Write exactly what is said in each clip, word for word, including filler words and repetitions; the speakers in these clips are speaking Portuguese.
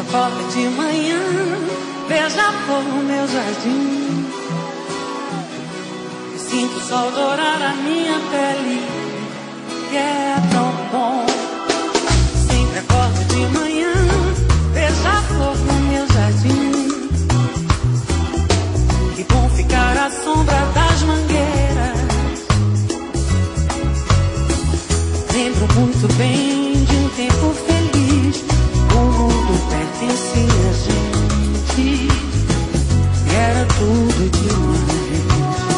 acorda de manhã, veja a flor no meu jardim. Eu sinto o sol dourar a minha pele, e é tão bom. Sempre acordo de manhã, veja a flor no meu jardim. Que bom ficar à sombra das mangueiras. Lembro muito bem de um tempo feliz. O mundo pertencia a gente e era tudo demais.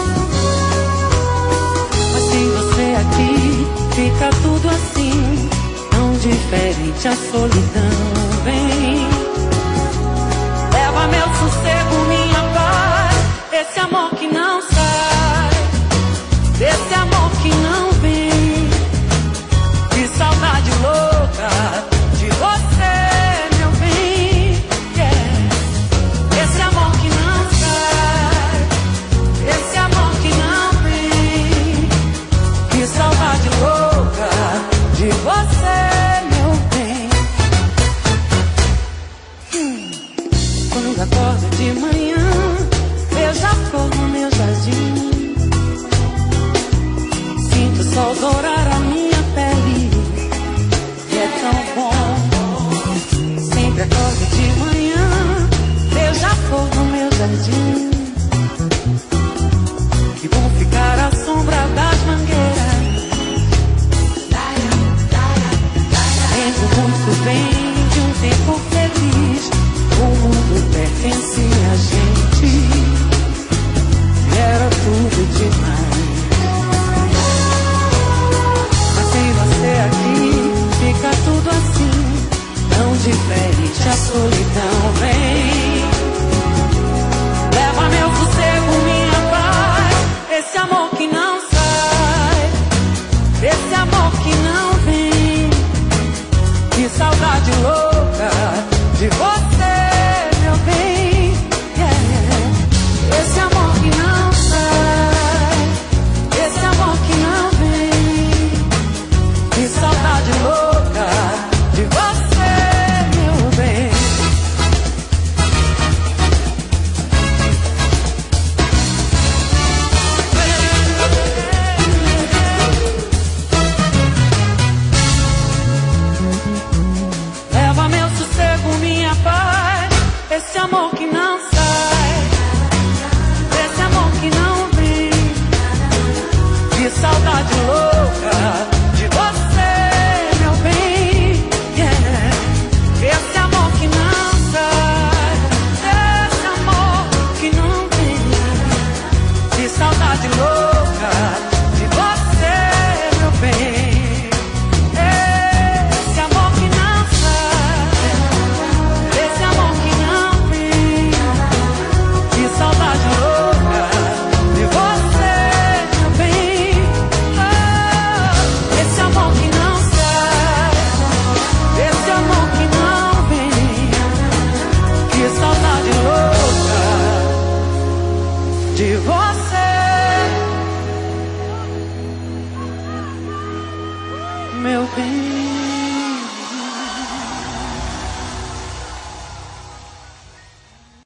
Mas sem você aqui, fica tudo assim, tão diferente. A solidão vem, leva meu sossego, minha paz. Esse amor que não sai, esse amor que não vem. Que saudade louca de você, meu bem, yeah. Esse amor que não sai, esse amor que não vem. Que saudade louca de você, meu bem. hum. Quando acordo de manhã,